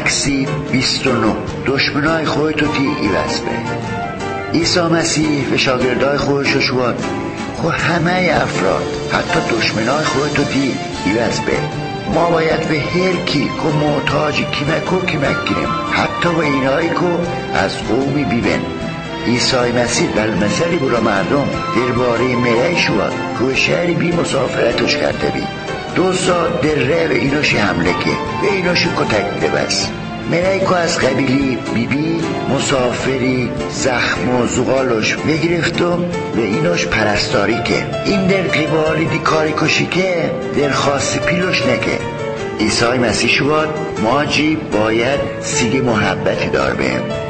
مکسی 29 دشمنای خودتو تی ایوز به. عیسی مسیح و شاگردای خودشو شواد خو همه افراد حتی دشمنای خودتو تی ایوز به. ما باید به هر کی که محتاج کمک گیریم، حتی به اینایی که از قومی بیبن. عیسی مسیح در مثلی برا مردم درباره میره شواد که به شهری بی مسافرتش کرده بی. 2 ساعت در ره به ایناشی حمله که به ایناشی کتک ده بس. میره که از قبیلی بیبی مسافری زخم و زغالش بگرفتم و ایناش پرستاری که این در قبالی دی کاری کشی که در خاصی پیلوش نکه. عیسی مسیح شواد ما جی باید سیگ محبتی دار بهم.